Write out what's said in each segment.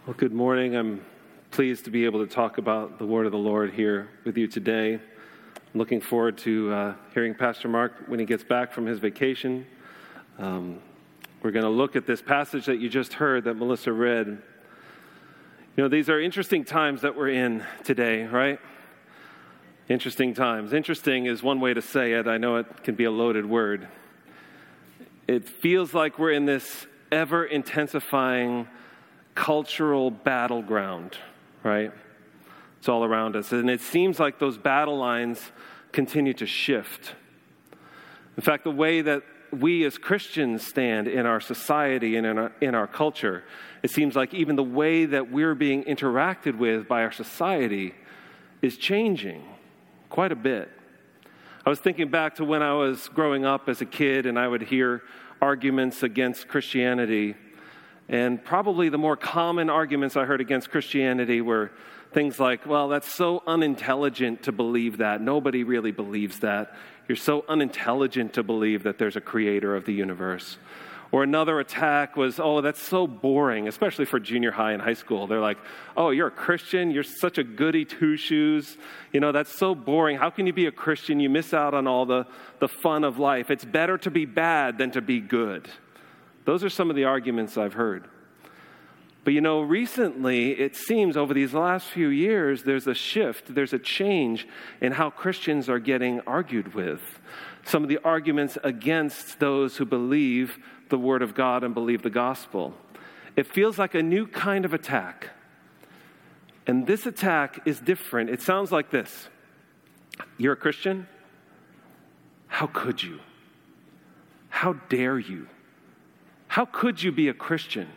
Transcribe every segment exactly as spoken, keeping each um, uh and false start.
Well, good morning. I'm pleased to be able to talk about the word of the Lord here with you today. I'm looking forward to uh, hearing Pastor Mark when he gets back from his vacation. Um, we're going to look at this passage that you just heard that Melissa read. You know, these are interesting times that we're in today, right? Interesting times. Interesting is one way to say it. I know it can be a loaded word. It feels like we're in this ever-intensifying cultural battleground, right? It's all around us. And it seems like those battle lines continue to shift. In fact, the way that we as Christians stand in our society and in our, in our culture, it seems like even the way that we're being interacted with by our society is changing quite a bit. I was thinking back to when I was growing up as a kid and I would hear arguments against Christianity. And probably the more common arguments I heard against Christianity were things like, well, that's so unintelligent to believe that. Nobody really believes that. You're so unintelligent to believe that there's a creator of the universe. Or another attack was, oh, that's so boring, especially for junior high and high school. They're like, oh, you're a Christian? You're such a goody two-shoes. You know, that's so boring. How can you be a Christian? You miss out on all the, the fun of life. It's better to be bad than to be good. Those are some of the arguments I've heard. But you know, recently, it seems over these last few years, there's a shift, there's a change in how Christians are getting argued with. Some of the arguments against those who believe the Word of God and believe the gospel. It feels like a new kind of attack. And this attack is different. It sounds like this. You're a Christian? How could you? How dare you? How could you be a Christian?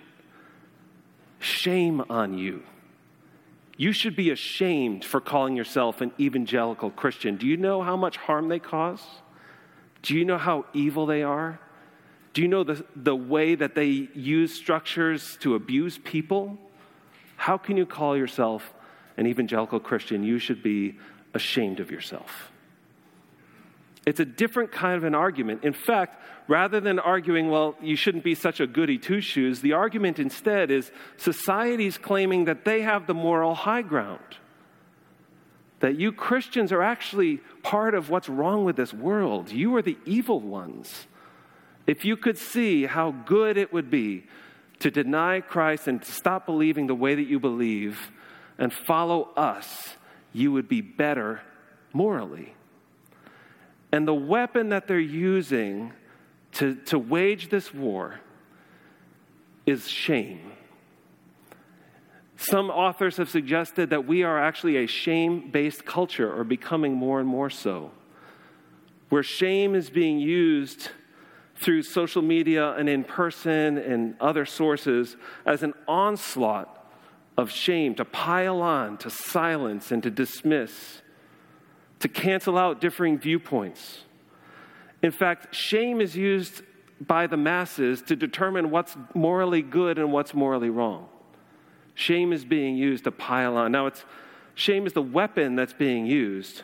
Shame on you. You should be ashamed for calling yourself an evangelical Christian. Do you know how much harm they cause? Do you know how evil they are? Do you know the, the way that they use structures to abuse people? How can you call yourself an evangelical Christian? You should be ashamed of yourself. It's a different kind of an argument. In fact, rather than arguing, well, you shouldn't be such a goody two-shoes, the argument instead is society's claiming that they have the moral high ground. That you Christians are actually part of what's wrong with this world. You are the evil ones. If you could see how good it would be to deny Christ and to stop believing the way that you believe and follow us, you would be better morally. And the weapon that they're using to, to wage this war is shame. Some authors have suggested that we are actually a shame-based culture, or becoming more and more so, where shame is being used through social media and in person and other sources as an onslaught of shame to pile on, to silence, and to dismiss, to cancel out differing viewpoints. In fact, shame is used by the masses to determine what's morally good and what's morally wrong. Shame is being used to pile on. Now, it's shame is the weapon that's being used.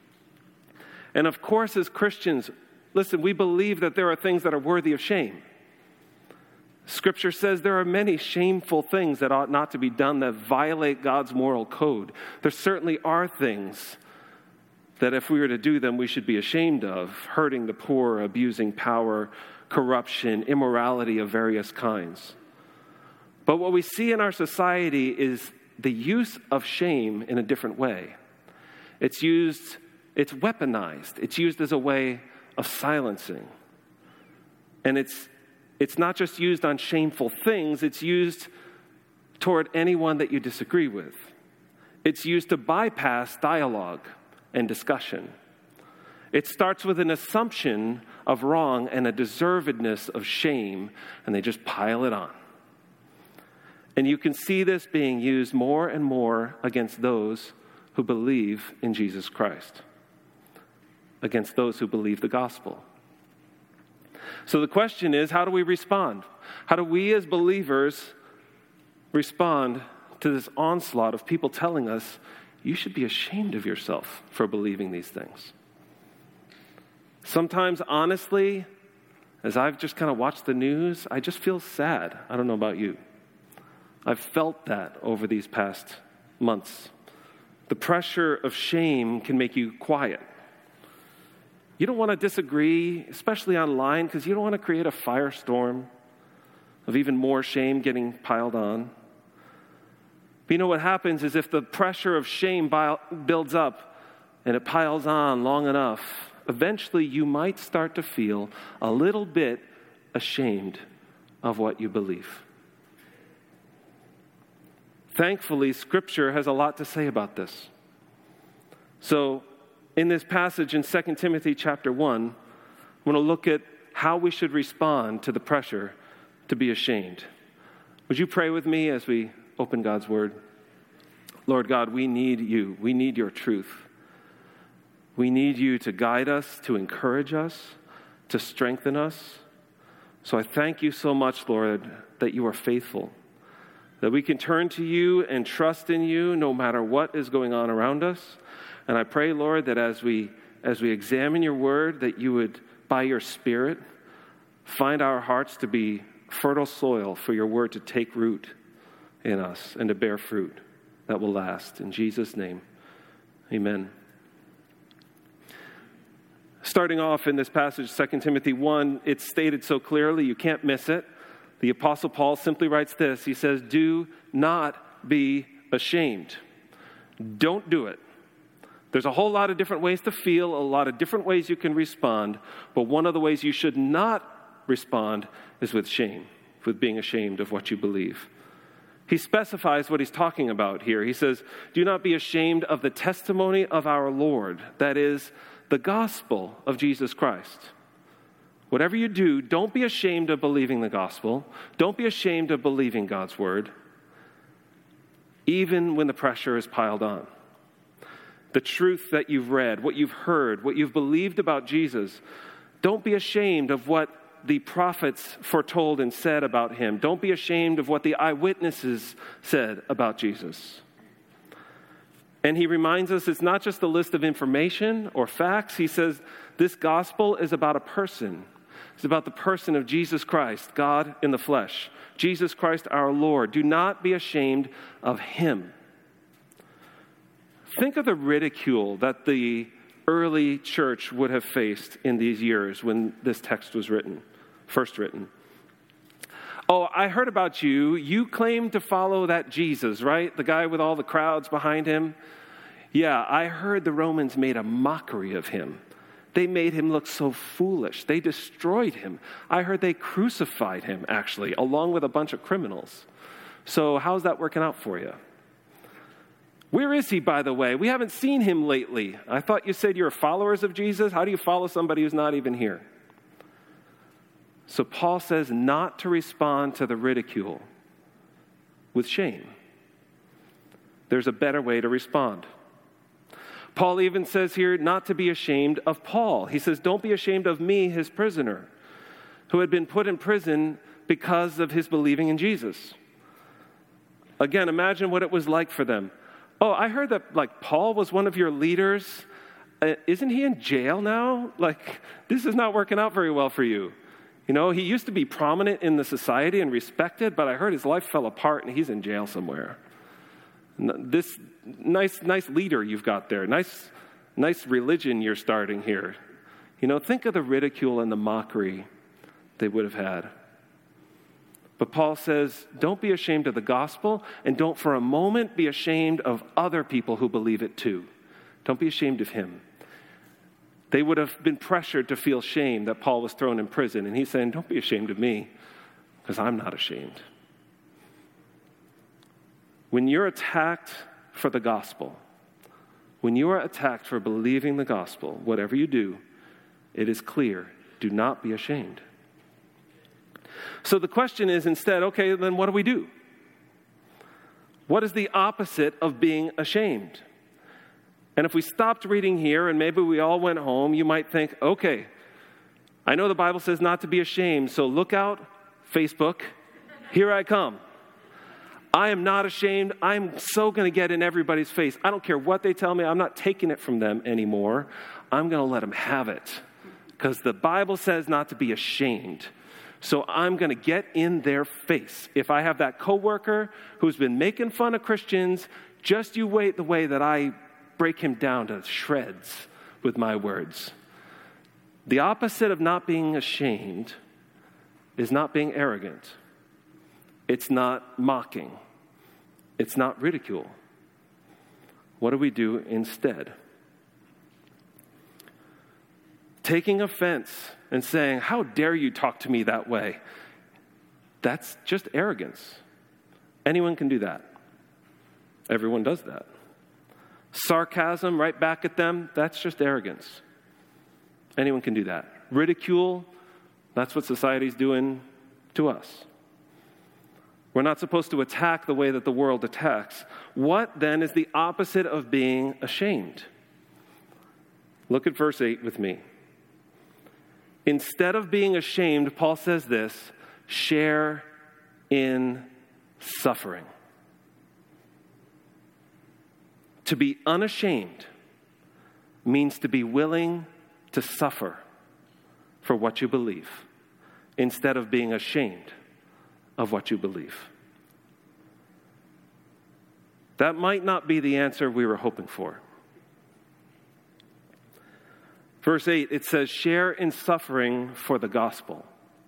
And of course, as Christians, listen, we believe that there are things that are worthy of shame. Scripture says there are many shameful things that ought not to be done that violate God's moral code. There certainly are things that if we were to do them, we should be ashamed of: hurting the poor, abusing power, corruption, immorality of various kinds. But what we see in our society is the use of shame in a different way. It's used, it's weaponized. It's used as a way of silencing. And it's it's not just used on shameful things, it's used toward anyone that you disagree with. It's used to bypass dialogue and discussion. It starts with an assumption of wrong and a deservedness of shame, and they just pile it on. And you can see this being used more and more against those who believe in Jesus Christ, against those who believe the gospel. So the question is, how do we respond? How do we as believers respond to this onslaught of people telling us, you should be ashamed of yourself for believing these things? Sometimes, honestly, as I've just kind of watched the news, I just feel sad. I don't know about you. I've felt that over these past months. The pressure of shame can make you quiet. You don't want to disagree, especially online, because you don't want to create a firestorm of even more shame getting piled on. But you know what happens is if the pressure of shame builds up and it piles on long enough, eventually you might start to feel a little bit ashamed of what you believe. Thankfully, Scripture has a lot to say about this. So, in this passage in Second Timothy chapter one, I want to look at how we should respond to the pressure to be ashamed. Would you pray with me as we open God's Word? Lord God, we need you. We need your truth. We need you to guide us, to encourage us, to strengthen us. So I thank you so much, Lord, that you are faithful, that we can turn to you and trust in you no matter what is going on around us. And I pray, Lord, that as we as we examine your word, that you would, by your Spirit, find our hearts to be fertile soil for your word to take root in us and to bear fruit that will last. In Jesus' name, amen. Starting off in this passage, Second Timothy one, it's stated so clearly, you can't miss it. The Apostle Paul simply writes this. He says, do not be ashamed. Don't do it. There's a whole lot of different ways to feel, a lot of different ways you can respond, but one of the ways you should not respond is with shame, with being ashamed of what you believe. He specifies what he's talking about here. He says, do not be ashamed of the testimony of our Lord, that is, the gospel of Jesus Christ. Whatever you do, don't be ashamed of believing the gospel. Don't be ashamed of believing God's word, even when the pressure is piled on. The truth that you've read, what you've heard, what you've believed about Jesus, don't be ashamed of what the prophets foretold and said about him. Don't be ashamed of what the eyewitnesses said about Jesus. And he reminds us it's not just a list of information or facts. He says this gospel is about a person. It's about the person of Jesus Christ, God in the flesh. Jesus Christ our Lord. Do not be ashamed of him. Think of the ridicule that the early church would have faced in these years when this text was written, first written. Oh, I heard about you. You claim to follow that Jesus, right? The guy with all the crowds behind him. Yeah, I heard the Romans made a mockery of him. They made him look so foolish. They destroyed him. I heard they crucified him, actually, along with a bunch of criminals. So how's that working out for you? Where is he, by the way? We haven't seen him lately. I thought you said you're followers of Jesus. How do you follow somebody who's not even here? So Paul says not to respond to the ridicule with shame. There's a better way to respond. Paul even says here not to be ashamed of Paul. He says, don't be ashamed of me, his prisoner, who had been put in prison because of his believing in Jesus. Again, imagine what it was like for them. Oh, I heard that, like, Paul was one of your leaders. Uh, isn't he in jail now? Like, this is not working out very well for you. You know, he used to be prominent in the society and respected, but I heard his life fell apart and he's in jail somewhere. This nice, nice leader you've got there, nice, nice religion you're starting here. You know, think of the ridicule and the mockery they would have had. But Paul says, don't be ashamed of the gospel, and don't for a moment be ashamed of other people who believe it too. Don't be ashamed of him. They would have been pressured to feel shame that Paul was thrown in prison, and he's saying, don't be ashamed of me, because I'm not ashamed. When you're attacked for the gospel, when you are attacked for believing the gospel, whatever you do, it is clear, do not be ashamed. So the question is instead, okay, then what do we do? What is the opposite of being ashamed? And if we stopped reading here and maybe we all went home, you might think, okay, I know the Bible says not to be ashamed, so look out, Facebook, here I come. I am not ashamed. I'm so going to get in everybody's face. I don't care what they tell me. I'm not taking it from them anymore. I'm going to let them have it because the Bible says not to be ashamed. So I'm going to get in their face. If I have that coworker who's been making fun of Christians, just you wait the way that I break him down to shreds with my words. The opposite of not being ashamed is not being arrogant. It's not mocking. It's not ridicule. What do we do instead? Taking offense and saying, "How dare you talk to me that way?" That's just arrogance. Anyone can do that. Everyone does that. Sarcasm right back at them, that's just arrogance. Anyone can do that. Ridicule, that's what society's doing to us. We're not supposed to attack the way that the world attacks. What then is the opposite of being ashamed? Look at verse eight with me. Instead of being ashamed, Paul says this, share in suffering. To be unashamed means to be willing to suffer for what you believe, instead of being ashamed of what you believe. That might not be the answer we were hoping for. Verse eight, it says, share in suffering for the gospel.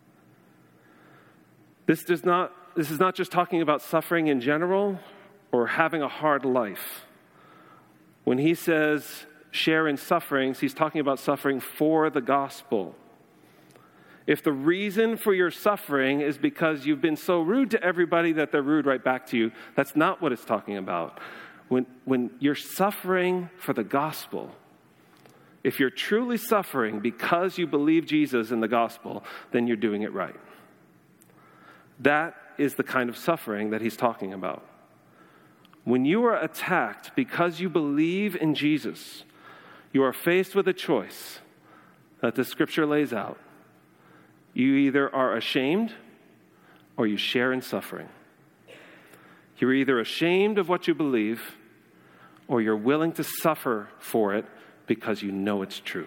This does not, this is not just talking about suffering in general or having a hard life. When he says share in sufferings, he's talking about suffering for the gospel. If the reason for your suffering is because you've been so rude to everybody that they're rude right back to you, that's not what it's talking about. When, when you're suffering for the gospel, if you're truly suffering because you believe Jesus in the gospel, then you're doing it right. That is the kind of suffering that he's talking about. When you are attacked because you believe in Jesus, you are faced with a choice that the scripture lays out. You either are ashamed or you share in suffering. You're either ashamed of what you believe or you're willing to suffer for it because you know it's true.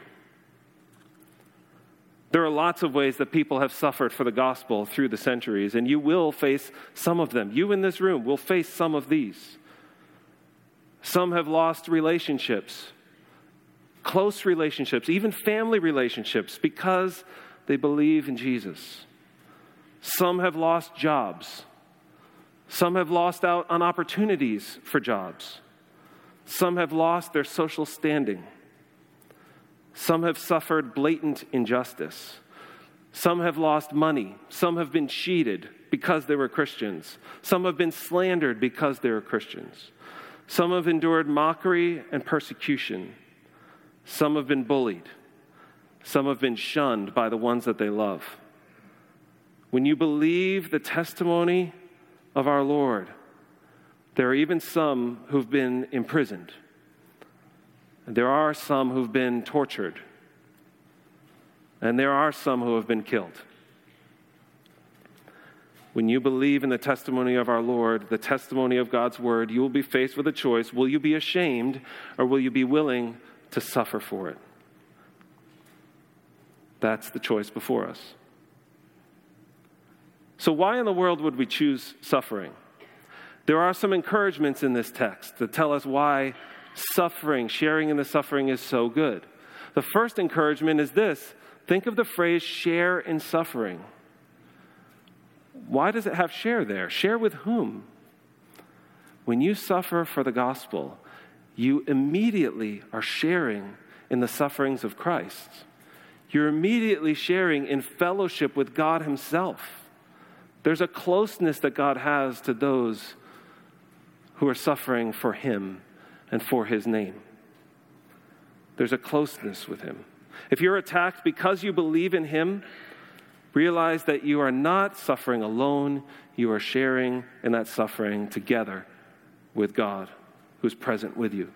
There are lots of ways that people have suffered for the gospel through the centuries, and you will face some of them. You in this room will face some of these. Some have lost relationships, close relationships, even family relationships, because they believe in Jesus. Some have lost jobs. Some have lost out on opportunities for jobs. Some have lost their social standing. Some have suffered blatant injustice. Some have lost money. Some have been cheated because they were Christians. Some have been slandered because they were Christians. Some have endured mockery and persecution. Some have been bullied. Some have been shunned by the ones that they love. When you believe the testimony of our Lord, there are even some who've been imprisoned. There are some who've been tortured. And there are some who have been killed. When you believe in the testimony of our Lord, the testimony of God's word, you will be faced with a choice. Will you be ashamed or will you be willing to suffer for it? That's the choice before us. So why in the world would we choose suffering? There are some encouragements in this text that tell us why suffering, sharing in the suffering is so good. The first encouragement is this. Think of the phrase share in suffering. Why does it have share there? Share with whom? When you suffer for the gospel, you immediately are sharing in the sufferings of Christ. You're immediately sharing in fellowship with God himself. There's a closeness that God has to those who are suffering for him and for his name. There's a closeness with him. If you're attacked because you believe in him, realize that you are not suffering alone. You are sharing in that suffering together with God, who's present with you.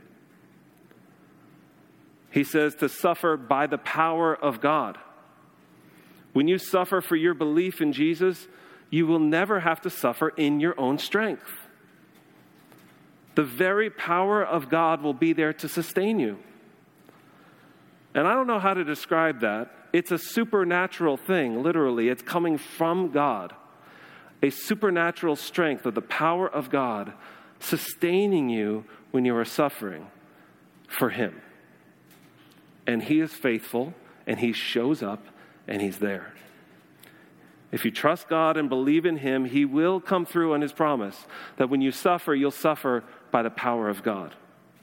He says to suffer by the power of God. When you suffer for your belief in Jesus, you will never have to suffer in your own strength. The very power of God will be there to sustain you. And I don't know how to describe that, It's a supernatural thing, literally. It's coming from God. A supernatural strength of the power of God sustaining you when you are suffering for him. And he is faithful, and he shows up, and he's there. If you trust God and believe in him, he will come through on his promise that when you suffer, you'll suffer by the power of God.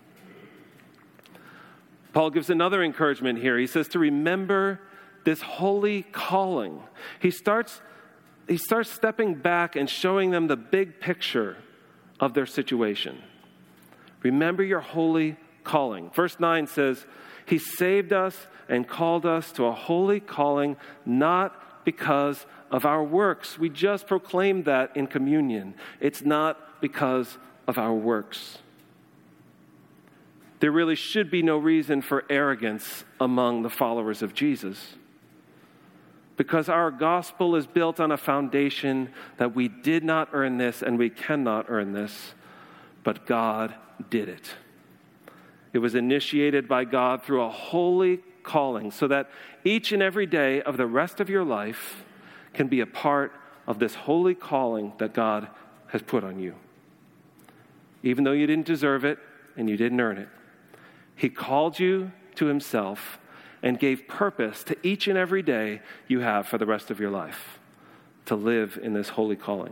Paul gives another encouragement here. He says to remember this holy calling. He starts, he starts stepping back and showing them the big picture of their situation. Remember your holy calling. Verse nine says, he saved us and called us to a holy calling, not because of our works. We just proclaimed that in communion. It's not because of our works. There really should be no reason for arrogance among the followers of Jesus, because our gospel is built on a foundation that we did not earn this and we cannot earn this, but God did it. It was initiated by God through a holy calling so that each and every day of the rest of your life can be a part of this holy calling that God has put on you. Even though you didn't deserve it and you didn't earn it, he called you to himself and gave purpose to each and every day you have for the rest of your life to live in this holy calling.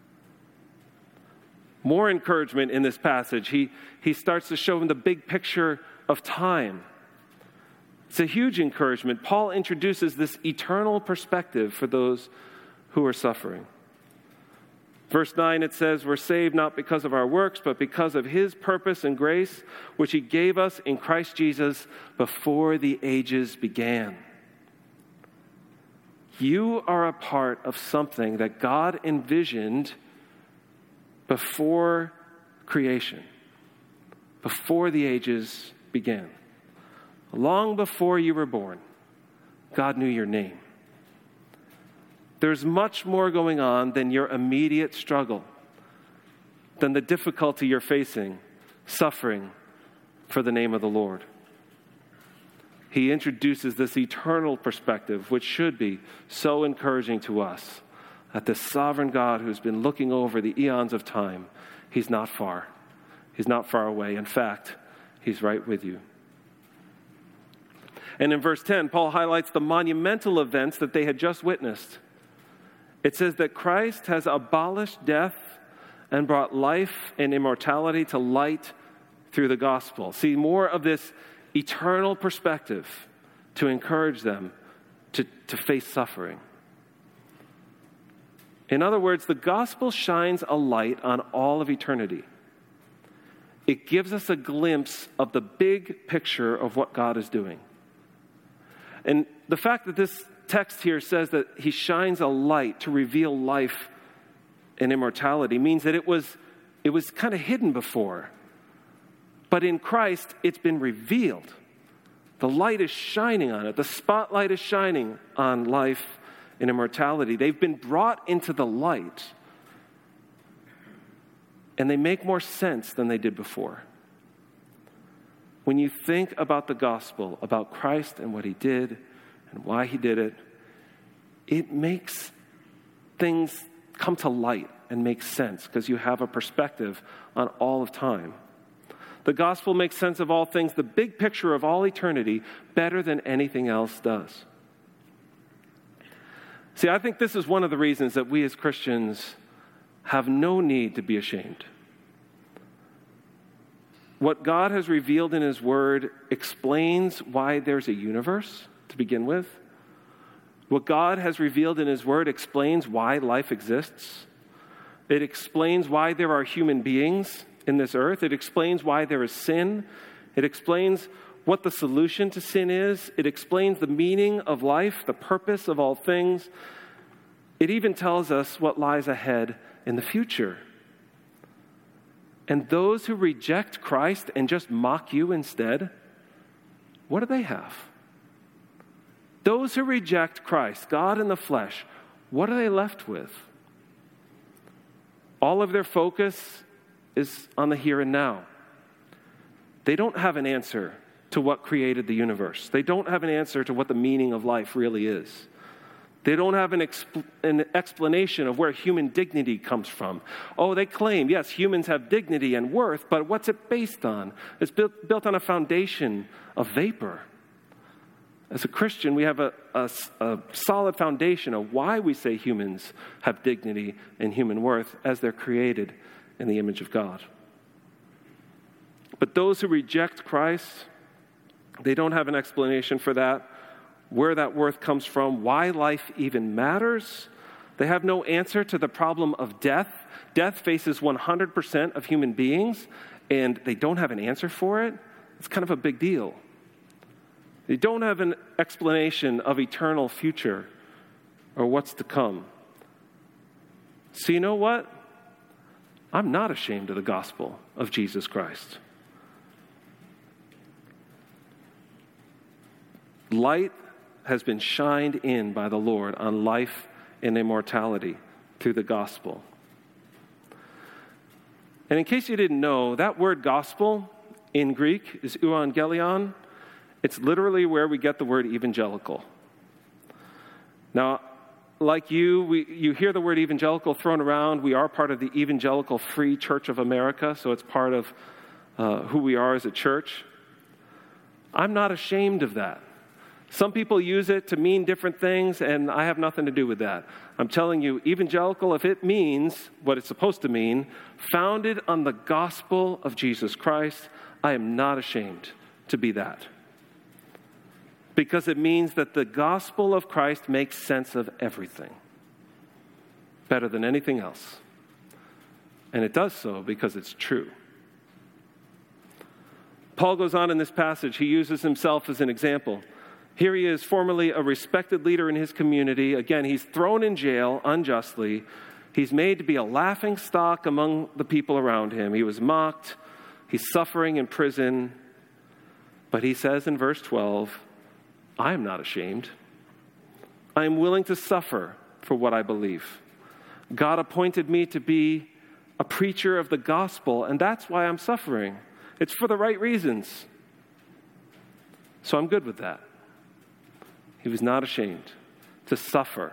More encouragement in this passage. He, he starts to show him the big picture of time. It's a huge encouragement. Paul introduces this eternal perspective for those who are suffering. Verse nine, it says, we're saved not because of our works, but because of his purpose and grace, which he gave us in Christ Jesus before the ages began. You are a part of something that God envisioned before creation, before the ages began. Long before you were born, God knew your name. There's much more going on than your immediate struggle, than the difficulty you're facing, suffering for the name of the Lord. He introduces this eternal perspective, which should be so encouraging to us, that the sovereign God who's been looking over the eons of time, he's not far. He's not far away. In fact, he's right with you. And in verse ten, Paul highlights the monumental events that they had just witnessed. It says that Christ has abolished death and brought life and immortality to light through the gospel. See, more of this eternal perspective to encourage them to, to face suffering. In other words, the gospel shines a light on all of eternity. It gives us a glimpse of the big picture of what God is doing. And the fact that this text here says that he shines a light to reveal life and immortality means that it was, it was kind of hidden before. But in Christ, it's been revealed. The light is shining on it. The spotlight is shining on life and immortality. They've been brought into the light. And they make more sense than they did before. When you think about the gospel, about Christ and what he did and why he did it, it makes things come to light and make sense because you have a perspective on all of time. The gospel makes sense of all things, the big picture of all eternity, better than anything else does. See, I think this is one of the reasons that we as Christians have no need to be ashamed. What God has revealed in his word explains why there's a universe to begin with. What God has revealed in his word explains why life exists. It explains why there are human beings in this earth. It explains why there is sin. It explains what the solution to sin is. It explains the meaning of life, the purpose of all things. It even tells us what lies ahead in the future. And those who reject Christ and just mock you instead, what do they have? Those who reject Christ, God in the flesh, what are they left with? All of their focus is on the here and now. They don't have an answer to to what created the universe. They don't have an answer to what the meaning of life really is. They don't have an, expl- an explanation of where human dignity comes from. Oh, they claim, yes, humans have dignity and worth, but what's it based on? It's built, built on a foundation of vapor. As a Christian, we have a, a, a solid foundation of why we say humans have dignity and human worth as they're created in the image of God. But those who reject Christ, they don't have an explanation for that, where that worth comes from, why life even matters. They have no answer to the problem of death. Death faces one hundred percent of human beings, and they don't have an answer for it. It's kind of a big deal. They don't have an explanation of eternal future or what's to come. So you know what? I'm not ashamed of the gospel of Jesus Christ. Light has been shined in by the Lord on life and immortality through the gospel. And in case you didn't know, that word gospel in Greek is euangelion. It's literally where we get the word evangelical. Now, like you, we, you hear the word evangelical thrown around. We are part of the Evangelical Free Church of America, so it's part of uh, who we are as a church. I'm not ashamed of that. Some people use it to mean different things, and I have nothing to do with that. I'm telling you, evangelical, if it means what it's supposed to mean, founded on the gospel of Jesus Christ, I am not ashamed to be that. Because it means that the gospel of Christ makes sense of everything better than anything else. And it does so because it's true. Paul goes on in this passage. He uses himself as an example. Here he is, formerly a respected leader in his community. Again, he's thrown in jail unjustly. He's made to be a laughing stock among the people around him. He was mocked. He's suffering in prison. But he says in verse twelve, I am not ashamed. I am willing to suffer for what I believe. God appointed me to be a preacher of the gospel, and that's why I'm suffering. It's for the right reasons. So I'm good with that. He was not ashamed to suffer.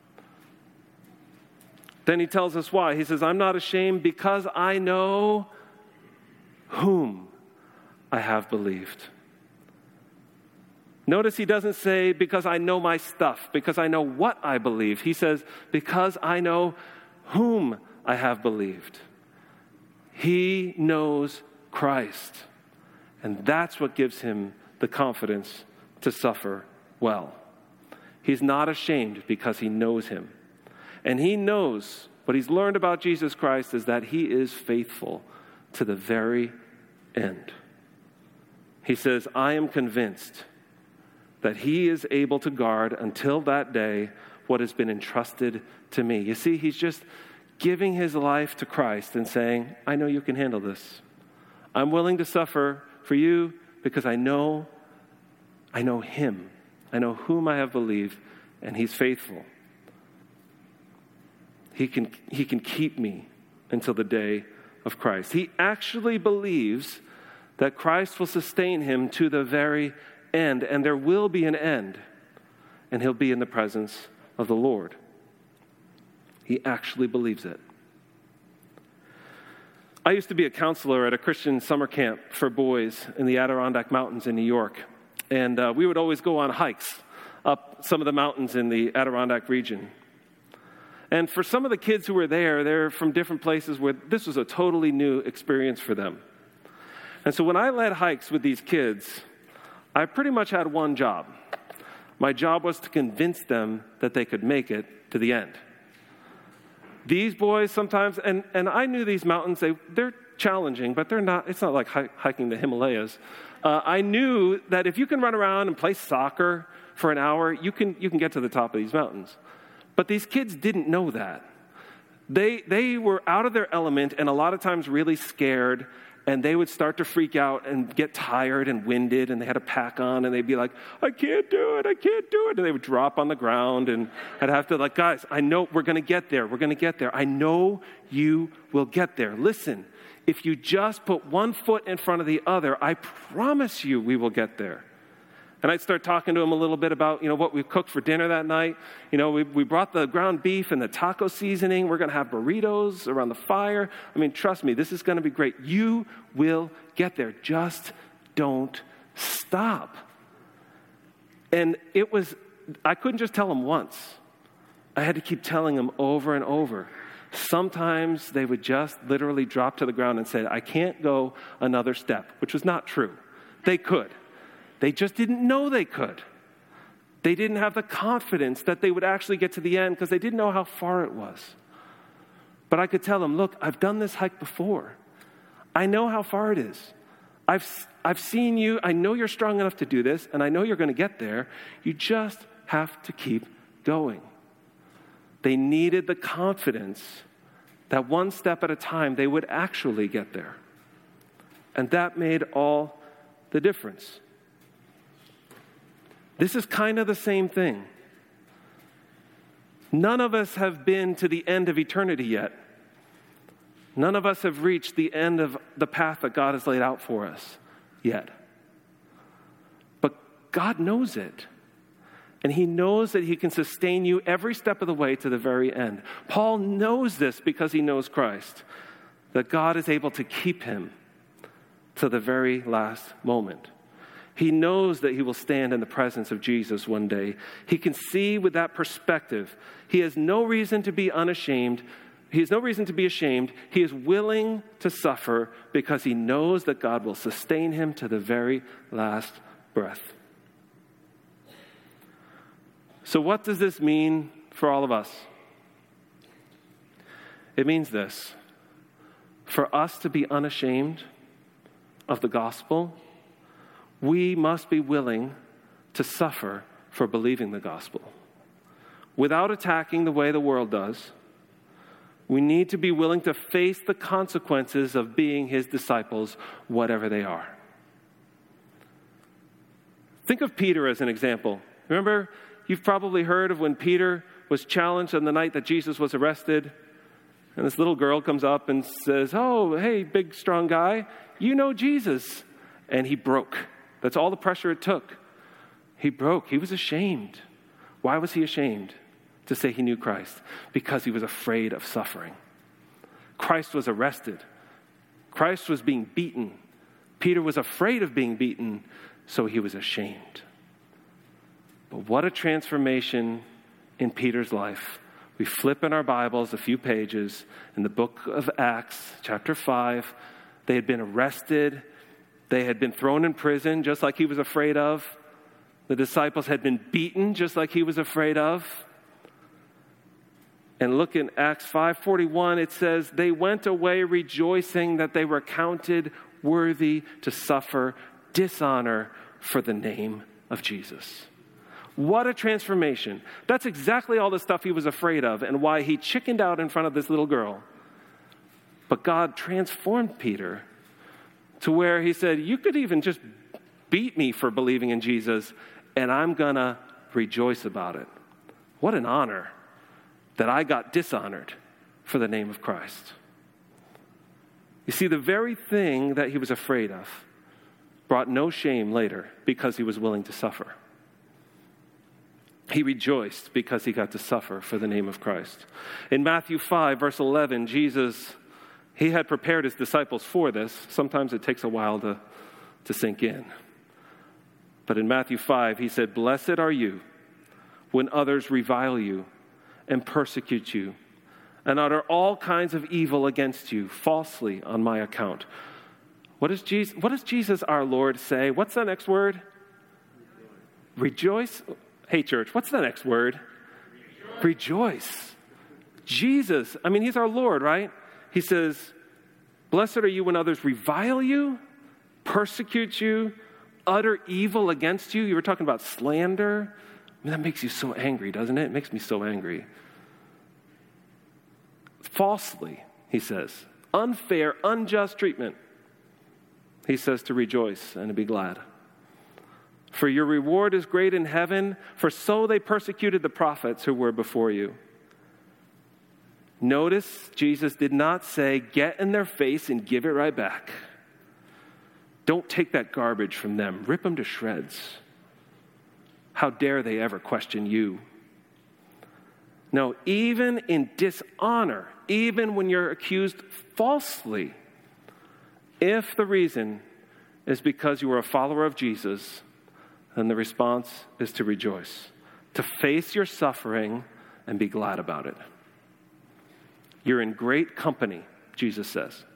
Then he tells us why. He says, I'm not ashamed because I know whom I have believed. Notice he doesn't say, because I know my stuff, because I know what I believe. He says, because I know whom I have believed. He knows Christ. And that's what gives him the confidence to suffer well. He's not ashamed because he knows him. And he knows what he's learned about Jesus Christ is that he is faithful to the very end. He says, I am convinced that he is able to guard until that day what has been entrusted to me. You see, he's just giving his life to Christ and saying, I know you can handle this. I'm willing to suffer for you because I know, I know him. I know whom I have believed, and he's faithful. He can, he can keep me until the day of Christ. He actually believes that Christ will sustain him to the very end, and there will be an end, and he'll be in the presence of the Lord. He actually believes it. I used to be a counselor at a Christian summer camp for boys in the Adirondack Mountains in New York. And uh, we would always go on hikes up some of the mountains in the Adirondack region. And for some of the kids who were there, they're from different places where this was a totally new experience for them. And so when I led hikes with these kids, I pretty much had one job. My job was to convince them that they could make it to the end. These boys sometimes, and, and I knew these mountains, they, they're challenging, but they're not, it's not like hiking the Himalayas. Uh, I knew that if you can run around and play soccer for an hour, you can you can get to the top of these mountains. But these kids didn't know that. They they were out of their element and a lot of times really scared, and they would start to freak out and get tired and winded, and they had a pack on, and they'd be like, I can't do it, I can't do it. And they would drop on the ground, and I'd have to like, guys, I know we're going to get there. We're going to get there. I know you will get there. Listen, If you just put one foot in front of the other, I promise you we will get there. And I'd start talking to him a little bit about, you know, what we cooked for dinner that night. You know, we, we brought the ground beef and the taco seasoning. We're going to have burritos around the fire. I mean, trust me, this is going to be great. You will get there. Just don't stop. And it was, I couldn't just tell him once. I had to keep telling him over and over. Sometimes they would just literally drop to the ground and say, I can't go another step, which was not true. They could. They just didn't know they could. They didn't have the confidence that they would actually get to the end because they didn't know how far it was. But I could tell them, look, I've done this hike before. I know how far it is. I've, I've seen you. I know you're strong enough to do this, and I know you're going to get there. You just have to keep going. They needed the confidence that one step at a time they would actually get there. And that made all the difference. This is kind of the same thing. None of us have been to the end of eternity yet. None of us have reached the end of the path that God has laid out for us yet. But God knows it. And he knows that he can sustain you every step of the way to the very end. Paul knows this because he knows Christ, that God is able to keep him to the very last moment. He knows that he will stand in the presence of Jesus one day. He can see with that perspective. He has no reason to be unashamed. He has no reason to be ashamed. He is willing to suffer because he knows that God will sustain him to the very last breath. So what does this mean for all of us? It means this. For us to be unashamed of the gospel, we must be willing to suffer for believing the gospel. Without attacking the way the world does, we need to be willing to face the consequences of being his disciples, whatever they are. Think of Peter as an example. Remember, you've probably heard of when Peter was challenged on the night that Jesus was arrested. And this little girl comes up and says, oh, hey, big, strong guy, you know Jesus. And he broke. That's all the pressure it took. He broke. He was ashamed. Why was he ashamed to say he knew Christ? Because he was afraid of suffering. Christ was arrested. Christ was being beaten. Peter was afraid of being beaten, so he was ashamed. But what a transformation in Peter's life. We flip in our Bibles a few pages in the book of Acts, chapter five. They had been arrested. They had been thrown in prison, just like he was afraid of. The disciples had been beaten, just like he was afraid of. And look in Acts five forty-one, it says, they went away rejoicing that they were counted worthy to suffer dishonor for the name of Jesus. What a transformation. That's exactly all the stuff he was afraid of and why he chickened out in front of this little girl. But God transformed Peter to where he said, you could even just beat me for believing in Jesus, and I'm going to rejoice about it. What an honor that I got dishonored for the name of Christ. You see, the very thing that he was afraid of brought no shame later because he was willing to suffer. He rejoiced because he got to suffer for the name of Christ. In Matthew five, verse eleven, Jesus, he had prepared his disciples for this. Sometimes it takes a while to, to sink in. But in Matthew five, he said, blessed are you when others revile you and persecute you and utter all kinds of evil against you falsely on my account. What does Jesus, what does Jesus our Lord say? What's the next word? Rejoice. Rejoice. Hey, church, what's the next word? Rejoice. Rejoice. Jesus, I mean, he's our Lord, right? He says, blessed are you when others revile you, persecute you, utter evil against you. You were talking about slander. I mean, that makes you so angry, doesn't it? It makes me so angry. Falsely, he says. Unfair, unjust treatment. He says to rejoice and to be glad. For your reward is great in heaven, for so they persecuted the prophets who were before you. Notice Jesus did not say, get in their face and give it right back. Don't take that garbage from them. Rip them to shreds. How dare they ever question you? No, even in dishonor, even when you're accused falsely, if the reason is because you are a follower of Jesus, then the response is to rejoice, to face your suffering and be glad about it. You're in great company, Jesus says.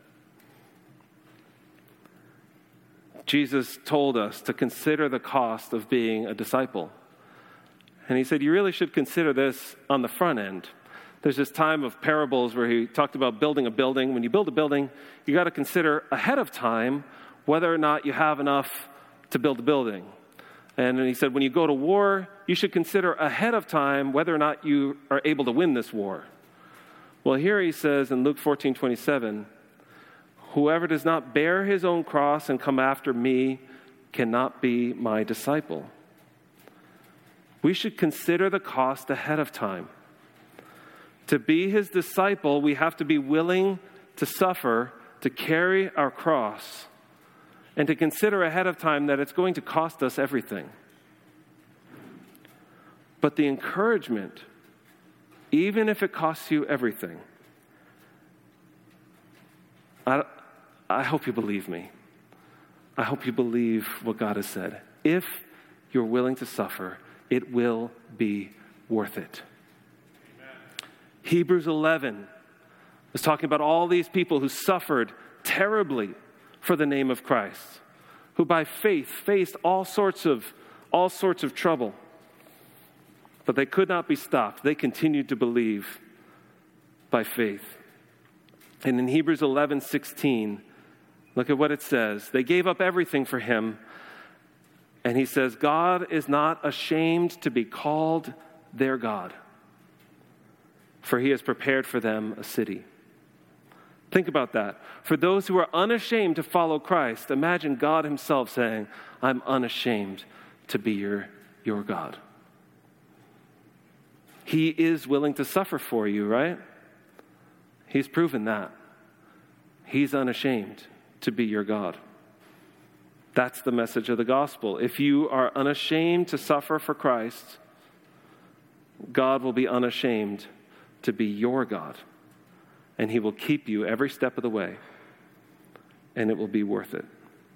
Jesus told us to consider the cost of being a disciple. And he said, you really should consider this on the front end. There's this time of parables where he talked about building a building. When you build a building, you got to consider ahead of time whether or not you have enough to build a building. And then he said, when you go to war, you should consider ahead of time whether or not you are able to win this war. Well, here he says in Luke fourteen twenty-seven, whoever does not bear his own cross and come after me cannot be my disciple. We should consider the cost ahead of time. To be his disciple, we have to be willing to suffer, to carry our cross, and to consider ahead of time that it's going to cost us everything. But the encouragement, even if it costs you everything, I, I hope you believe me. I hope you believe what God has said. If you're willing to suffer, it will be worth it. Amen. Hebrews eleven is talking about all these people who suffered terribly for the name of Christ, who by faith faced all sorts of all sorts of trouble. But they could not be stopped. They continued to believe by faith. And in Hebrews eleven sixteen, look at what it says. They gave up everything for him. And he says, God is not ashamed to be called their God, for he has prepared for them a city. Think about that. For those who are unashamed to follow Christ, imagine God himself saying, I'm unashamed to be your, your God. He is willing to suffer for you, right? He's proven that. He's unashamed to be your God. That's the message of the gospel. If you are unashamed to suffer for Christ, God will be unashamed to be your God. And he will keep you every step of the way. And it will be worth it.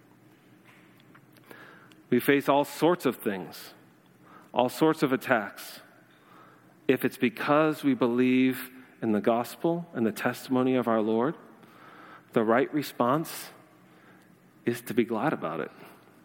We face all sorts of things, all sorts of attacks. If it's because we believe in the gospel and the testimony of our Lord, the right response is to be glad about it.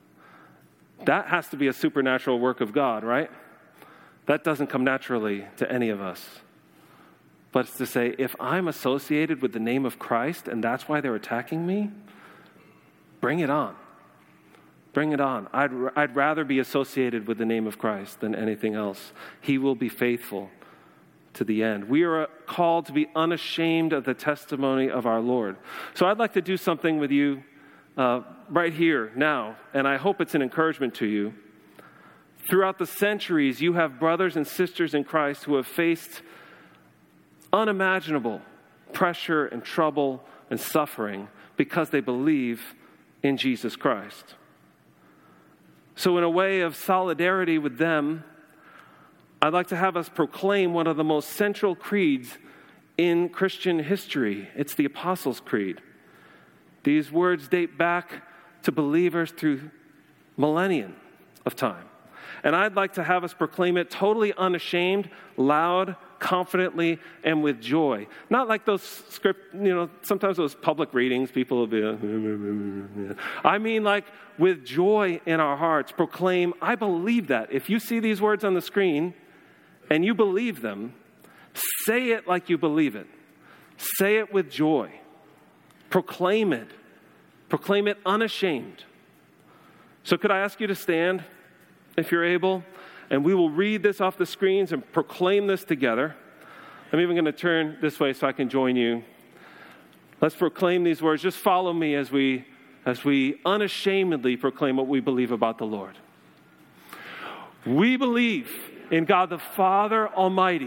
That has to be a supernatural work of God, right? That doesn't come naturally to any of us. But it's to say, if I'm associated with the name of Christ and that's why they're attacking me, bring it on. Bring it on. I'd, I'd rather be associated with the name of Christ than anything else. He will be faithful to the end. We are called to be unashamed of the testimony of our Lord. So I'd like to do something with you uh, right here, now, and I hope it's an encouragement to you. Throughout the centuries, you have brothers and sisters in Christ who have faced unimaginable pressure and trouble and suffering because they believe in Jesus Christ. So in a way of solidarity with them, I'd like to have us proclaim one of the most central creeds in Christian history. It's the Apostles' Creed. These words date back to believers through millennia of time. And I'd like to have us proclaim it totally unashamed, loud, confidently, and with joy. Not like those script, you know, sometimes those public readings, people will be, uh, I mean like with joy in our hearts, proclaim, I believe that. If you see these words on the screen and you believe them, say it like you believe it. Say it with joy. Proclaim it. Proclaim it unashamed. So could I ask you to stand, if you're able, and we will read this off the screens and proclaim this together. I'm even going to turn this way so I can join you. Let's proclaim these words. Just follow me as we as we unashamedly proclaim what we believe about the Lord. We believe in God the Father Almighty,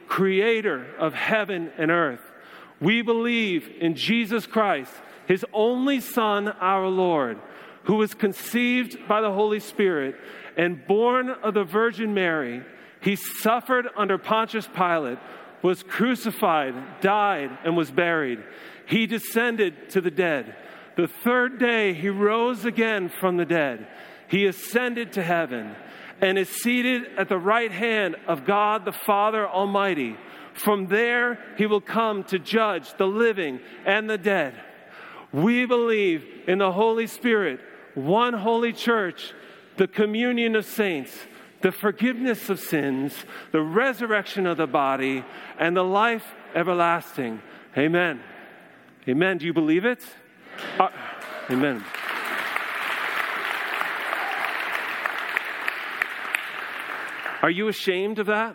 creator of heaven and earth. We believe in Jesus Christ, his only Son, our Lord, who was conceived by the Holy Spirit and born of the Virgin Mary. He suffered under Pontius Pilate, was crucified, died, and was buried. He descended to the dead. The third day he rose again from the dead. He ascended to heaven and is seated at the right hand of God the Father Almighty. From there he will come to judge the living and the dead. We believe in the Holy Spirit, one holy church, the communion of saints, the forgiveness of sins, the resurrection of the body, and the life everlasting. Amen. Amen. Do you believe it? Uh, amen. Are you ashamed of that?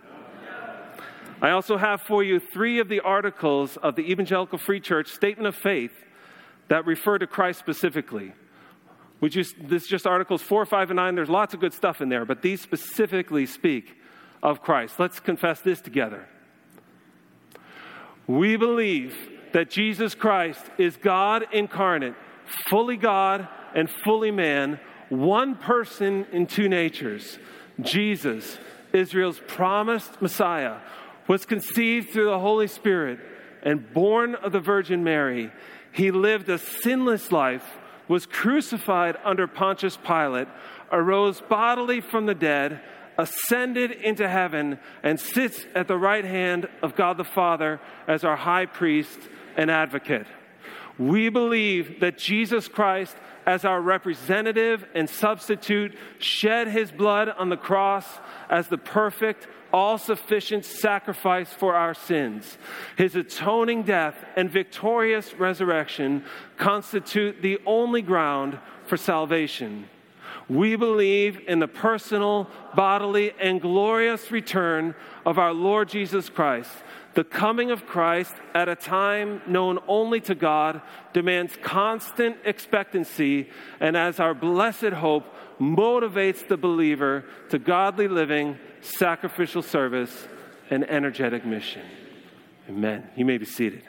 I also have for you three of the articles of the Evangelical Free Church Statement of Faith that refer to Christ specifically. Would you, this is just articles four, five, and nine. There's lots of good stuff in there, but these specifically speak of Christ. Let's confess this together. We believe that Jesus Christ is God incarnate, fully God and fully man, one person in two natures. Jesus, Israel's promised Messiah, was conceived through the Holy Spirit and born of the Virgin Mary. He lived a sinless life, was crucified under Pontius Pilate, arose bodily from the dead, ascended into heaven, and sits at the right hand of God the Father as our high priest and advocate. We believe that Jesus Christ, as our representative and substitute, shed his blood on the cross as the perfect, all-sufficient sacrifice for our sins. His atoning death and victorious resurrection constitute the only ground for salvation. We believe in the personal, bodily, and glorious return of our Lord Jesus Christ. The coming of Christ at a time known only to God demands constant expectancy, and as our blessed hope motivates the believer to godly living, sacrificial service, and energetic mission. Amen. You may be seated.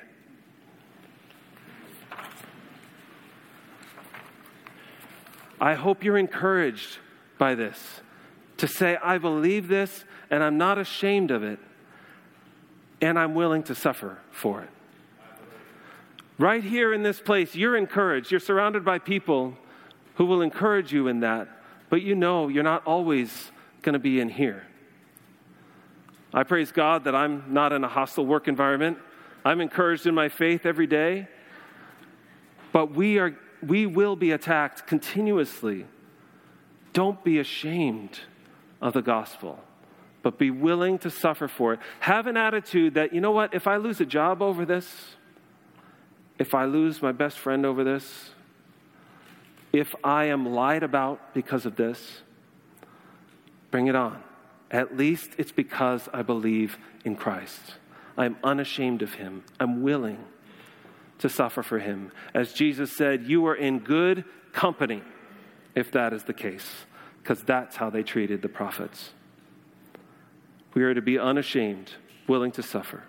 I hope you're encouraged by this, to say, I believe this, and I'm not ashamed of it, and I'm willing to suffer for it. Right here in this place, you're encouraged. You're surrounded by people who will encourage you in that, but you know you're not always going to be in here. I praise God that I'm not in a hostile work environment. I'm encouraged in my faith every day, but we are we will be attacked continuously. Don't be ashamed of the gospel, but be willing to suffer for it. Have an attitude that, you know what, if I lose a job over this, if I lose my best friend over this, if I am lied about because of this, bring it on. At least it's because I believe in Christ. I'm unashamed of him. I'm willing to suffer for him. As Jesus said, you are in good company if that is the case, because that's how they treated the prophets. We are to be unashamed, willing to suffer.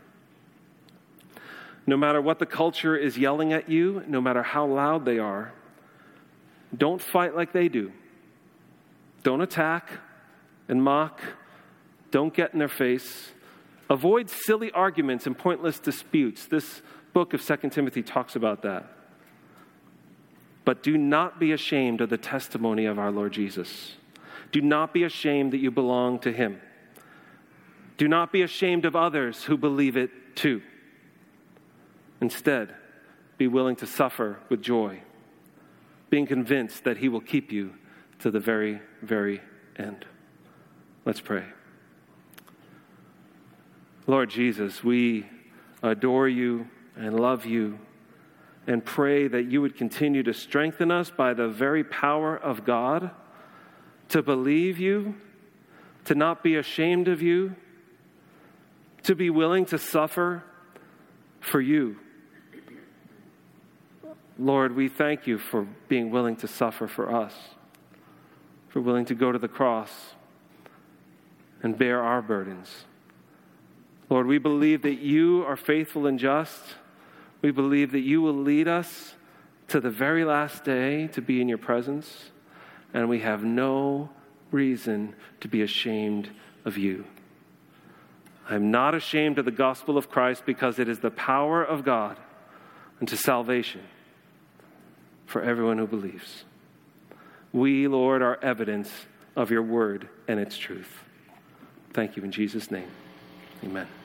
No matter what the culture is yelling at you, no matter how loud they are, don't fight like they do. Don't attack and mock. Don't get in their face. Avoid silly arguments and pointless disputes. This book of Second Timothy talks about that. But do not be ashamed of the testimony of our Lord Jesus. Do not be ashamed that you belong to him. Do not be ashamed of others who believe it too. Instead, be willing to suffer with joy, being convinced that he will keep you to the very, very end. Let's pray. Lord Jesus, we adore you and love you and pray that you would continue to strengthen us by the very power of God to believe you, to not be ashamed of you, to be willing to suffer for you. Lord, we thank you for being willing to suffer for us, for willing to go to the cross and bear our burdens. Lord, we believe that you are faithful and just. We believe that you will lead us to the very last day to be in your presence, and we have no reason to be ashamed of you. I'm not ashamed of the gospel of Christ because it is the power of God unto salvation for everyone who believes. We, Lord, are evidence of your word and its truth. Thank you in Jesus' name. Amen.